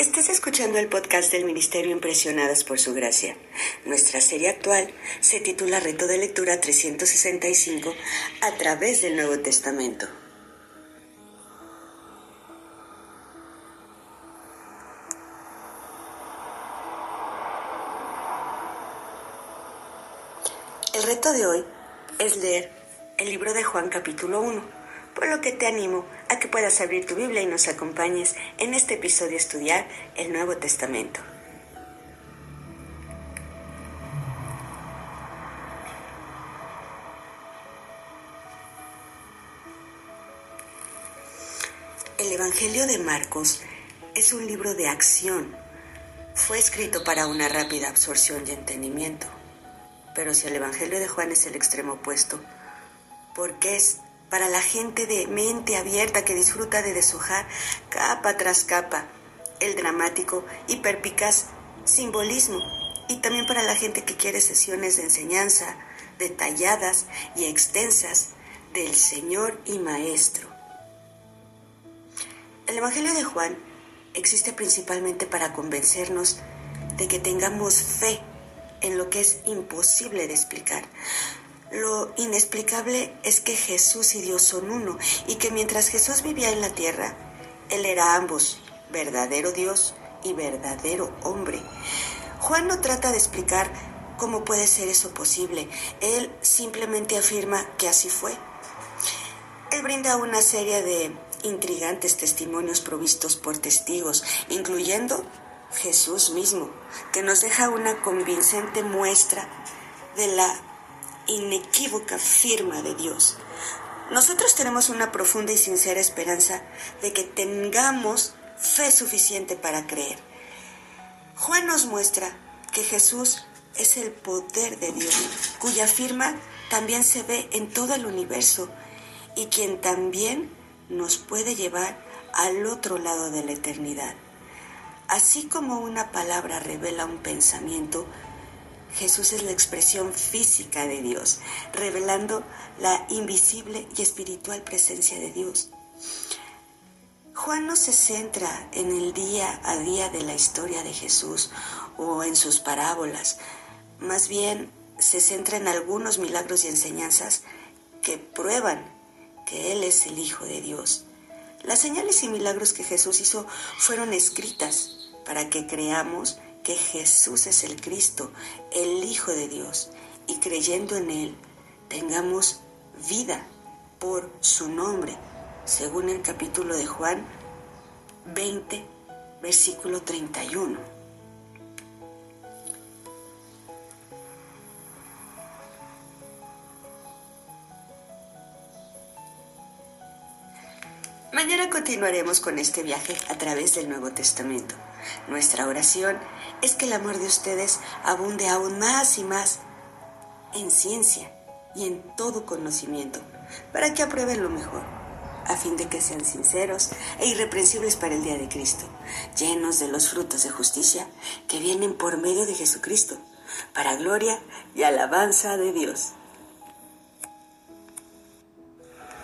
Estás escuchando el podcast del Ministerio Impresionadas por Su Gracia. Nuestra serie actual se titula Reto de Lectura 365 a través del Nuevo Testamento. El reto de hoy es leer el libro de Juan capítulo 1. Por lo que te animo a que puedas abrir tu Biblia y nos acompañes en este episodio a estudiar el Nuevo Testamento. El Evangelio de Marcos es un libro de acción. Fue escrito para una rápida absorción y entendimiento. Pero si el Evangelio de Juan es el extremo opuesto, porque es para la gente de mente abierta que disfruta de deshojar capa tras capa el dramático y perspicaz simbolismo, y también para la gente que quiere sesiones de enseñanza detalladas y extensas del Señor y Maestro. El Evangelio de Juan existe principalmente para convencernos de que tengamos fe en lo que es imposible de explicar. Lo inexplicable es que Jesús y Dios son uno, y que mientras Jesús vivía en la tierra, Él era ambos, verdadero Dios y verdadero hombre. Juan no trata de explicar cómo puede ser eso posible. Él simplemente afirma que así fue. Él brinda una serie de intrigantes testimonios provistos por testigos, incluyendo Jesús mismo, que nos deja una convincente muestra de la inequívoca firma de Dios. Nosotros tenemos una profunda y sincera esperanza de que tengamos fe suficiente para creer. Juan nos muestra que Jesús es el poder de Dios, cuya firma también se ve en todo el universo y quien también nos puede llevar al otro lado de la eternidad. Así como una palabra revela un pensamiento, Jesús es la expresión física de Dios, revelando la invisible y espiritual presencia de Dios. Juan no se centra en el día a día de la historia de Jesús o en sus parábolas, más bien se centra en algunos milagros y enseñanzas que prueban que Él es el Hijo de Dios. Las señales y milagros que Jesús hizo fueron escritas para que creamos que Jesús es el Cristo, el Hijo de Dios, y creyendo en Él, tengamos vida por su nombre, según el capítulo de Juan 20, versículo 31. Mañana continuaremos con este viaje a través del Nuevo Testamento. Nuestra oración es que el amor de ustedes abunde aún más y más en ciencia y en todo conocimiento, para que aprueben lo mejor, a fin de que sean sinceros e irreprensibles para el día de Cristo, llenos de los frutos de justicia que vienen por medio de Jesucristo, para gloria y alabanza de Dios.